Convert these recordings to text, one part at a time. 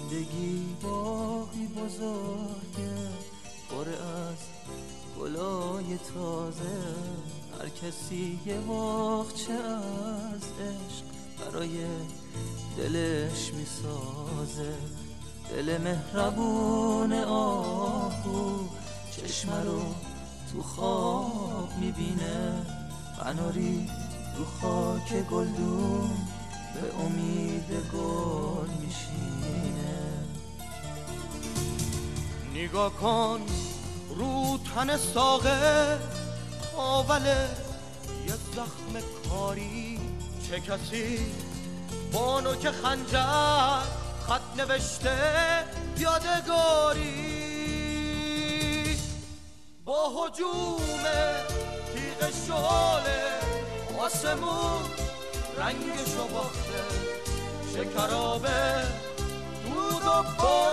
زندگی باغی بزرگه پر از گلای تازه، هر کسی یه باغچه از عشق برای دلش میسازه. دل مهربون آهو چشم رو تو خواب میبینه، قناری رو خاک گلدون به امید گل میشینه. نگاه کن رو تن ساقه آوله یه زخم کاری، چه کسی بانو که خنجر خط نوشته یادگاری. با هجوم تیغ شعله آسمون رنگشو باخته، شکرابه دود و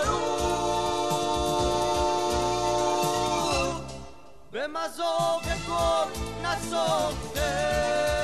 بارون به مذاق گل نساخته.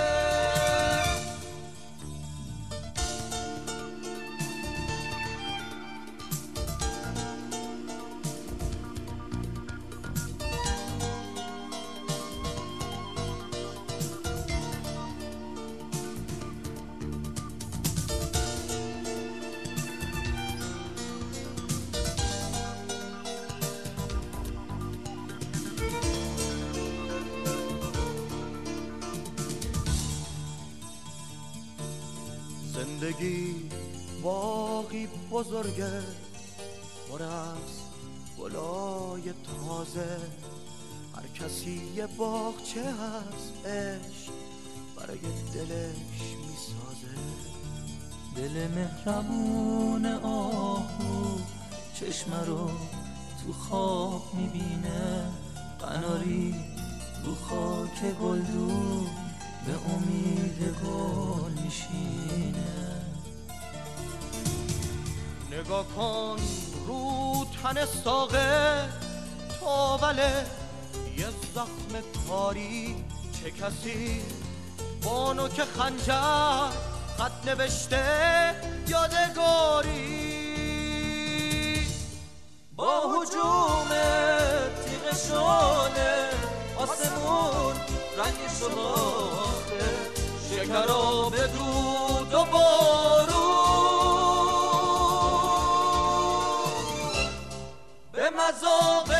زندگی باغی بزرگه پر از گلای تازه، هر کسی یه باغچه از عشق برای دلش میسازه. دل مهربون آهو چشم رو تو خواب میبینه، قناری رو خاک گلدون به امید گل میشینه. نگاه کن رو تن ساقه تاوله یه زخم کاری، چه کسی بانو که خنجر خط نوشته یادگاری. با هجوم تیغ شعله آسمون رنگشو باخته، شکراب دود و بارون به مذاق